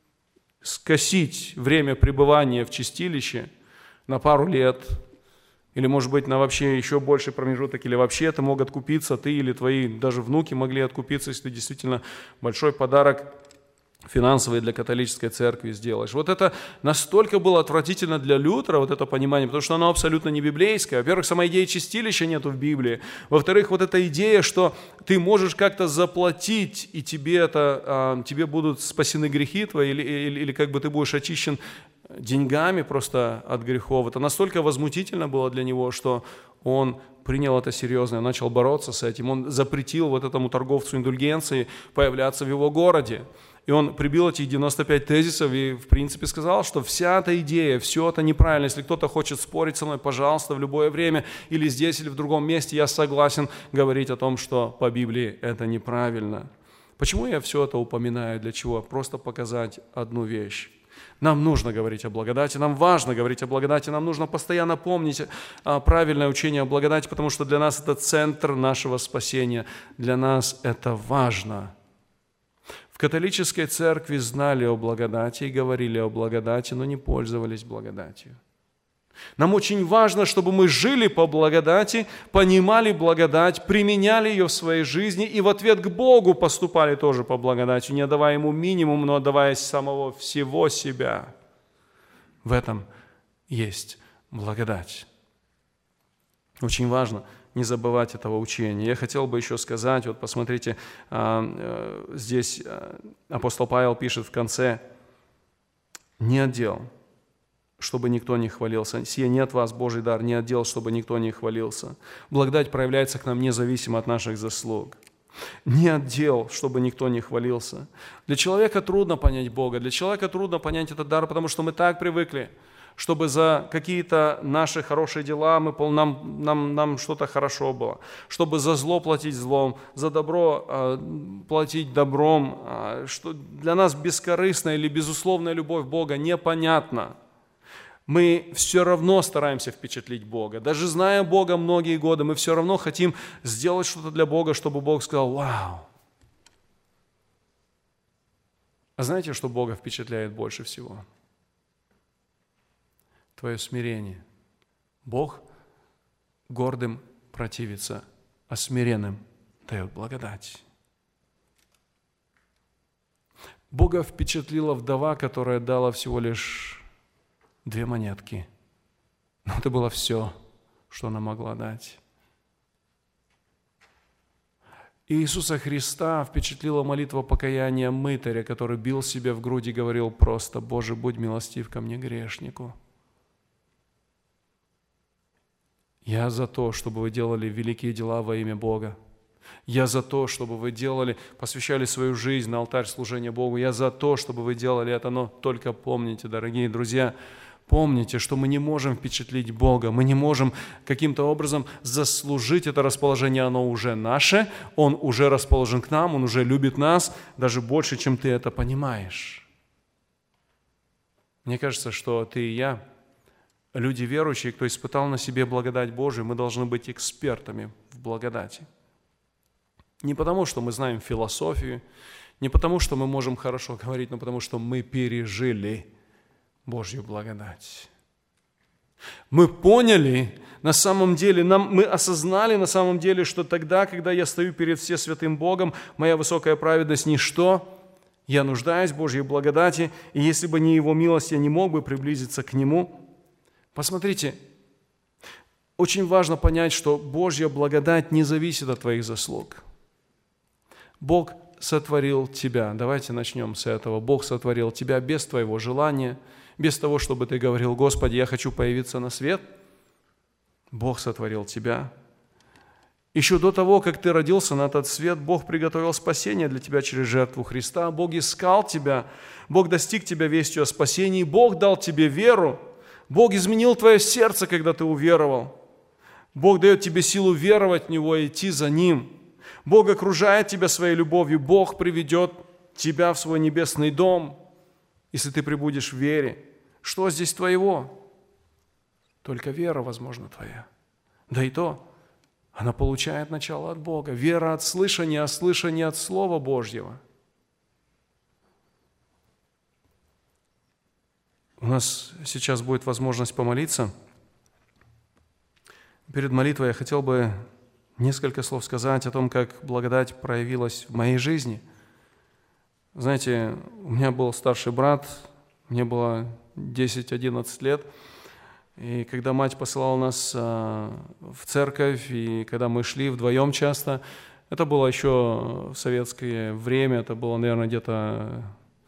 скосить время пребывания в чистилище на пару лет, или, может быть, на вообще еще больший промежуток, или вообще ты мог откупиться, ты или твои даже внуки могли откупиться, если действительно большой подарок финансовые для католической церкви сделаешь. Вот это настолько было отвратительно для Лютера, вот это понимание, потому что оно абсолютно не библейское. Во-первых, сама идея чистилища нету в Библии. Во-вторых, вот эта идея, что ты можешь как-то заплатить, и тебе, это, тебе будут спасены грехи твои, или, или, или как бы ты будешь очищен деньгами просто от грехов. Это настолько возмутительно было для него, что он принял это серьезно и начал бороться с этим. Он запретил вот этому торговцу индульгенции появляться в его городе. И он прибил эти девяносто пять тезисов и, в принципе, сказал, что вся эта идея, все это неправильно. Если кто-то хочет спорить со мной, пожалуйста, в любое время, или здесь, или в другом месте, я согласен говорить о том, что по Библии это неправильно. Почему я все это упоминаю? Для чего? Просто показать одну вещь. Нам нужно говорить о благодати, нам важно говорить о благодати, нам нужно постоянно помнить правильное учение о благодати, потому что для нас это центр нашего спасения, для нас это важно. В католической церкви знали о благодати и говорили о благодати, но не пользовались благодатью. Нам очень важно, чтобы мы жили по благодати, понимали благодать, применяли ее в своей жизни и в ответ к Богу поступали тоже по благодати, не отдавая Ему минимум, но отдавая самого всего себя. В этом есть благодать. Очень важно не забывать этого учения. Я хотел бы еще сказать, вот посмотрите, здесь апостол Павел пишет в конце: «Не отдел, чтобы никто не хвалился. Сие не от вас, Божий дар, не отдел, чтобы никто не хвалился». Благодать проявляется к нам независимо от наших заслуг. Не отдел, чтобы никто не хвалился. Для человека трудно понять Бога, для человека трудно понять этот дар, потому что мы так привыкли, чтобы за какие-то наши хорошие дела мы, нам, нам, нам что-то хорошо было, чтобы за зло платить злом, за добро э, платить добром. Э, что для нас бескорыстная или безусловная любовь Бога непонятна. Мы все равно стараемся впечатлить Бога. Даже зная Бога многие годы, мы все равно хотим сделать что-то для Бога, чтобы Бог сказал: «Вау!» А знаете, что Бога впечатляет больше всего? Твое смирение. Бог гордым противится, а смиренным дает благодать. Бога впечатлила вдова, которая дала всего лишь две монетки. Но это было все, что она могла дать. И Иисуса Христа впечатлила молитва покаяния мытаря, который бил себя в грудь и говорил просто: «Боже, будь милостив ко мне, грешнику». Я за то, чтобы вы делали великие дела во имя Бога. Я за то, чтобы вы делали, посвящали свою жизнь на алтарь служения Богу. Я за то, чтобы вы делали это, но только помните, дорогие друзья, помните, что мы не можем впечатлить Бога, мы не можем каким-то образом заслужить это расположение, оно уже наше, Он уже расположен к нам, Он уже любит нас, даже больше, чем ты это понимаешь. Мне кажется, что ты и я, люди верующие, кто испытал на себе благодать Божию, мы должны быть экспертами в благодати. Не потому, что мы знаем философию, не потому, что мы можем хорошо говорить, но потому, что мы пережили Божью благодать. Мы поняли на самом деле, нам, мы осознали на самом деле, что тогда, когда я стою перед Всесвятым Богом, моя высокая праведность – ничто, я нуждаюсь в Божьей благодати, и если бы не Его милость, я не мог бы приблизиться к Нему. Посмотрите, очень важно понять, что Божья благодать не зависит от твоих заслуг. Бог сотворил тебя. Давайте начнем с этого. Бог сотворил тебя без твоего желания, без того, чтобы ты говорил: «Господи, я хочу появиться на свет». Бог сотворил тебя. Еще до того, как ты родился на этот свет, Бог приготовил спасение для тебя через жертву Христа. Бог искал тебя, Бог достиг тебя вестью о спасении, Бог дал тебе веру. Бог изменил твое сердце, когда ты уверовал. Бог дает тебе силу веровать в Него и идти за Ним. Бог окружает тебя своей любовью. Бог приведет тебя в свой небесный дом, если ты пребудешь в вере. Что здесь твоего? Только вера, возможно, твоя. Да и то, она получает начало от Бога. Вера от слышания, а слышание от Слова Божьего. У нас сейчас будет возможность помолиться. Перед молитвой я хотел бы несколько слов сказать о том, как благодать проявилась в моей жизни. Знаете, у меня был старший брат, мне было десять-одиннадцать лет, и когда мать посылала нас в церковь, и когда мы шли вдвоем часто, это было еще в советское время, это было, наверное, где-то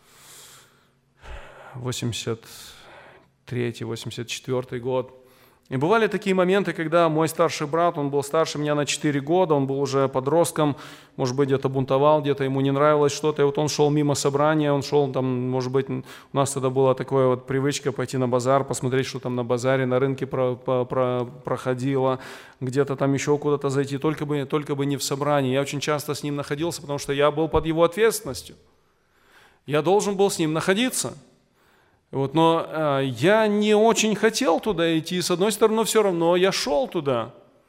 восемьдесят третий — восемьдесят четвёртый год. И бывали такие моменты, когда мой старший брат, он был старше меня на четыре года, он был уже подростком, может быть, где-то бунтовал, где-то ему не нравилось что-то, и вот он шел мимо собрания, он шел там, может быть, у нас тогда была такая вот привычка пойти на базар, посмотреть, что там на базаре, на рынке про, про, про, проходило, где-то там еще куда-то зайти, только бы, только бы не в собрании. Я очень часто с ним находился, потому что я был под его ответственностью. Я должен был с ним находиться. Вот, но э, я не очень хотел туда идти, с одной стороны, но все равно я шел туда.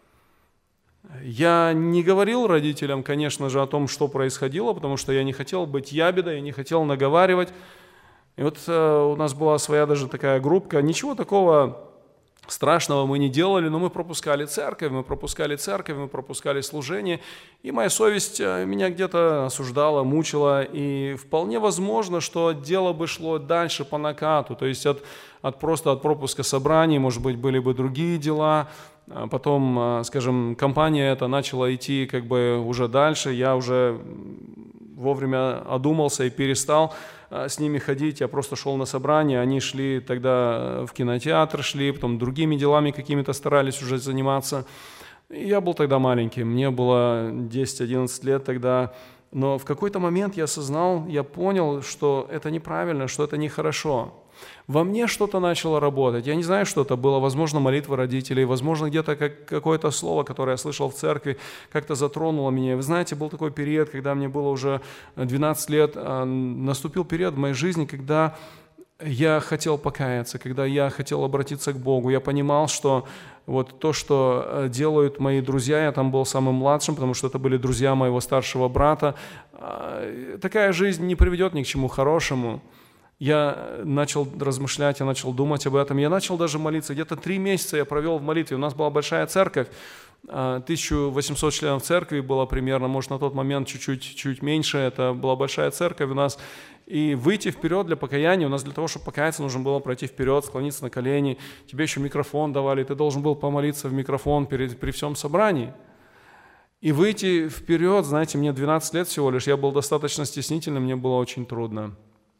Я не говорил родителям, конечно же, о том, что происходило, потому что я не хотел быть ябедой, я не хотел наговаривать. И вот э, у нас была своя даже такая группка, ничего такого страшного мы не делали, но мы пропускали церковь, мы пропускали церковь, мы пропускали служение, и моя совесть меня где-то осуждала, мучила, и вполне возможно, что дело бы шло дальше по накату, то есть от, от просто от пропуска собраний, может быть, были бы другие дела, потом, скажем, компания эта начала идти как бы уже дальше, я уже вовремя одумался и перестал с ними ходить, я просто шел на собрание, они шли тогда в кинотеатр, шли, потом другими делами какими-то старались уже заниматься. Я был тогда маленький, мне было десять-одиннадцать лет тогда, но в какой-то момент я осознал, я понял, что это неправильно, что это нехорошо. Во мне что-то начало работать. Я не знаю, что это было. Возможно, молитва родителей, возможно, где-то как, какое-то слово, которое я слышал в церкви, как-то затронуло меня. Вы знаете, был такой период, когда мне было уже двенадцать лет, наступил период в моей жизни, когда я хотел покаяться, когда я хотел обратиться к Богу. Я понимал, что вот то, что делают мои друзья, я там был самым младшим, потому что это были друзья моего старшего брата, такая жизнь не приведет ни к чему хорошему. Я начал размышлять, я начал думать об этом, я начал даже молиться. Где-то три месяца я провел в молитве. У нас была большая церковь, тысяча восемьсот членов церкви было примерно, может, на тот момент чуть-чуть чуть меньше. Это была большая церковь у нас. И выйти вперед для покаяния, у нас для того, чтобы покаяться, нужно было пройти вперед, склониться на колени. Тебе еще микрофон давали, ты должен был помолиться в микрофон перед, при всем собрании. И выйти вперед, знаете, мне двенадцать лет всего лишь, я был достаточно стеснительным, мне было очень трудно.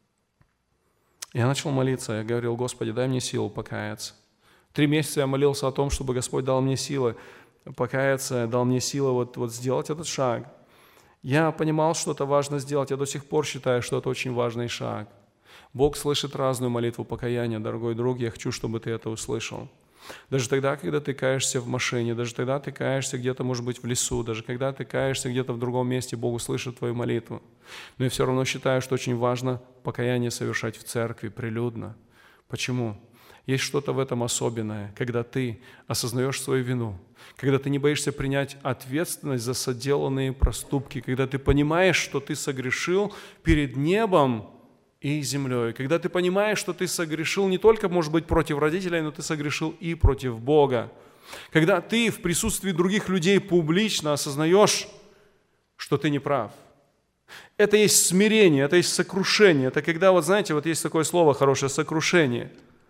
Я начал молиться, я говорил: Господи, дай мне силу покаяться. Три месяца я молился о том, чтобы Господь дал мне силы покаяться, дал мне силы вот, вот сделать этот шаг. Я понимал, что это важно сделать, я до сих пор считаю, что это очень важный шаг. Бог слышит разную молитву покаяния, дорогой друг, я хочу, чтобы ты это услышал. Даже тогда, когда ты каешься в машине, даже тогда ты каешься где-то, может быть, в лесу, даже когда ты каешься где-то в другом месте, Бог услышит твою молитву. Но я все равно считаю, что очень важно покаяние совершать в церкви, прилюдно. Почему? Есть что-то в этом особенное, когда ты осознаешь свою вину, когда ты не боишься принять ответственность за соделанные проступки, когда ты понимаешь, что ты согрешил перед небом и землей, когда ты понимаешь, что ты согрешил не только, может быть, против родителей, но ты согрешил и против Бога. Когда ты в присутствии других людей публично осознаешь, что ты не прав. Это есть смирение, это есть сокрушение. Это когда, вот знаете, вот есть такое слово хорошее — сокрушение.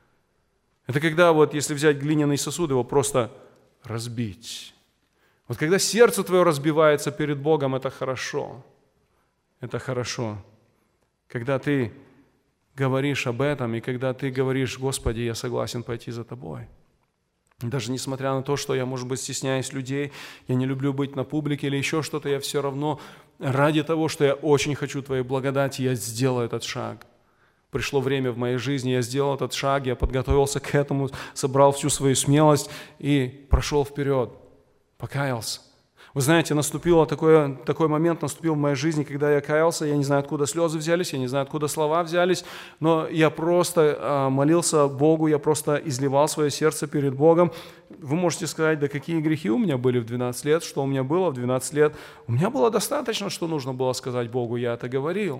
Это когда вот, если взять глиняный сосуд, его просто разбить. Вот когда сердце твое разбивается перед Богом, это хорошо. Это хорошо. Когда ты говоришь об этом, и когда ты говоришь: Господи, я согласен пойти за Тобой. Даже несмотря на то, что я, может быть, стесняюсь людей, я не люблю быть на публике или еще что-то, я все равно ради того, что я очень хочу Твоей благодати, я сделаю этот шаг. Пришло время в моей жизни, я сделал этот шаг, я подготовился к этому, собрал всю свою смелость и прошел вперед, покаялся. Вы знаете, наступил такой, такой момент, наступил в моей жизни, когда я каялся, я не знаю, откуда слезы взялись, я не знаю, откуда слова взялись, но я просто молился Богу, я просто изливал свое сердце перед Богом. Вы можете сказать: да какие грехи у меня были в двенадцать лет, что у меня было в двенадцать лет? У меня было достаточно, что нужно было сказать Богу, я это говорил.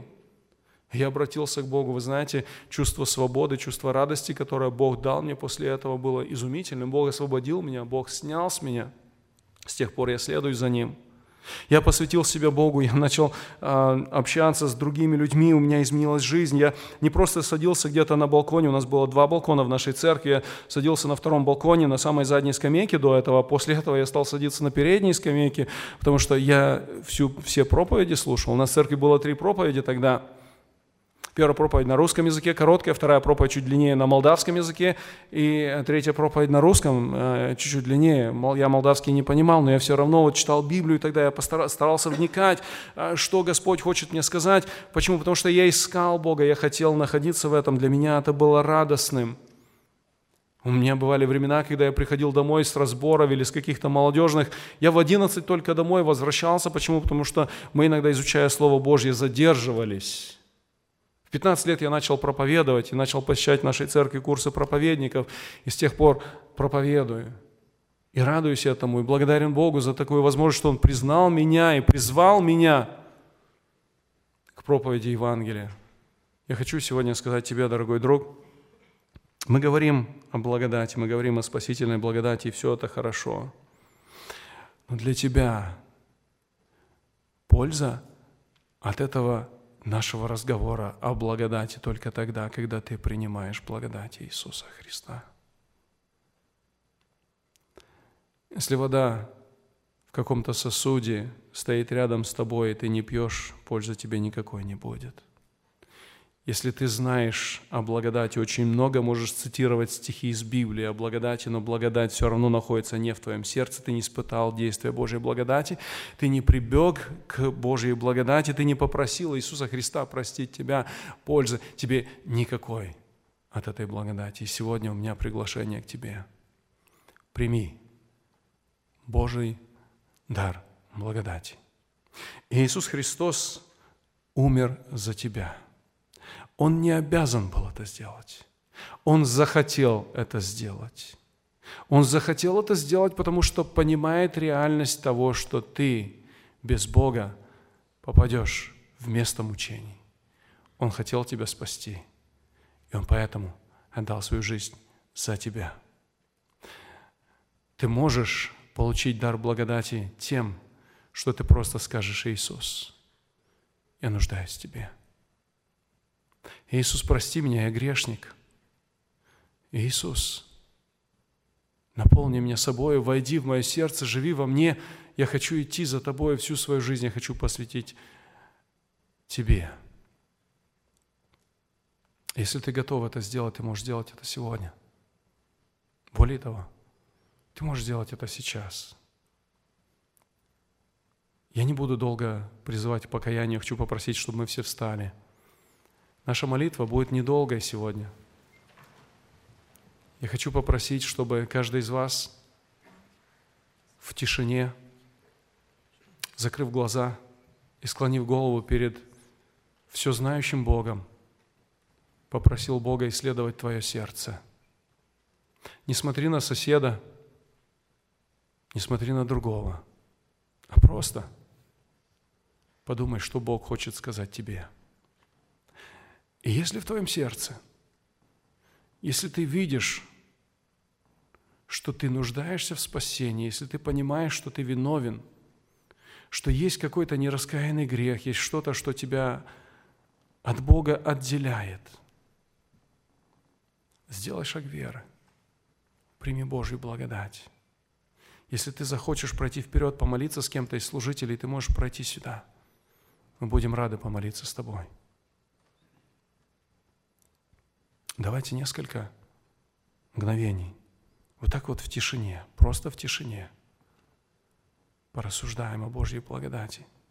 Я обратился к Богу. Вы знаете, чувство свободы, чувство радости, которое Бог дал мне после этого, было изумительным. Бог освободил меня, Бог снял с меня. С тех пор я следую за Ним. Я посвятил себя Богу, я начал э, общаться с другими людьми, у меня изменилась жизнь. Я не просто садился где-то на балконе, у нас было два балкона в нашей церкви, я садился на втором балконе, на самой задней скамейке до этого, после этого я стал садиться на передней скамейке, потому что я всю, все проповеди слушал. У нас в церкви было три проповеди тогда. Первая проповедь на русском языке, короткая, вторая проповедь чуть длиннее на молдавском языке, и третья проповедь на русском, чуть-чуть длиннее. Я молдавский не понимал, но я все равно вот читал Библию, и тогда я постарался вникать, что Господь хочет мне сказать. Почему? Потому что я искал Бога, я хотел находиться в этом, для меня это было радостным. У меня бывали времена, когда я приходил домой с разборов или с каких-то молодежных. Я в одиннадцать только домой возвращался. Почему? Потому что мы иногда, изучая Слово Божье, задерживались. В пятнадцать лет я начал проповедовать и начал посещать в нашей церкви курсы проповедников, и с тех пор проповедую. И радуюсь этому, и благодарен Богу за такую возможность, что Он признал меня и призвал меня к проповеди Евангелия. Я хочу сегодня сказать тебе, дорогой друг, мы говорим о благодати, мы говорим о спасительной благодати, и все это хорошо. Но для тебя польза от этого нашего разговора о благодати только тогда, когда ты принимаешь благодать Иисуса Христа. Если вода в каком-то сосуде стоит рядом с тобой, и ты не пьешь, пользы тебе никакой не будет. Если ты знаешь о благодати очень много, можешь цитировать стихи из Библии о благодати, но благодать все равно находится не в твоем сердце, ты не испытал действия Божьей благодати, ты не прибег к Божьей благодати, ты не попросил Иисуса Христа простить тебя, пользы тебе никакой от этой благодати. И сегодня у меня приглашение к тебе. Прими Божий дар благодати. И Иисус Христос умер за тебя. Он не обязан был это сделать. Он захотел это сделать. Он захотел это сделать, потому что понимает реальность того, что ты без Бога попадешь в место мучений. Он хотел тебя спасти, и Он поэтому отдал свою жизнь за тебя. Ты можешь получить дар благодати тем, что ты просто скажешь: Иисус, я нуждаюсь в Тебе. Иисус, прости меня, я грешник. Иисус, наполни меня собой, войди в мое сердце, живи во мне. Я хочу идти за Тобой всю свою жизнь, я хочу посвятить Тебе. Если ты готов это сделать, ты можешь сделать это сегодня. Более того, ты можешь сделать это сейчас. Я не буду долго призывать к покаянию, хочу попросить, чтобы мы все встали. Наша молитва будет недолгой сегодня. Я хочу попросить, чтобы каждый из вас в тишине, закрыв глаза и склонив голову перед всезнающим Богом, попросил Бога исследовать твое сердце. Не смотри на соседа, не смотри на другого, а просто подумай, что Бог хочет сказать тебе. И если в твоем сердце, если ты видишь, что ты нуждаешься в спасении, если ты понимаешь, что ты виновен, что есть какой-то нераскаянный грех, есть что-то, что тебя от Бога отделяет, сделай шаг веры, прими Божью благодать. Если ты захочешь пройти вперед, помолиться с кем-то из служителей, ты можешь пройти сюда. Мы будем рады помолиться с тобой. Давайте несколько мгновений, вот так вот в тишине, просто в тишине, порассуждаем о Божьей благодати.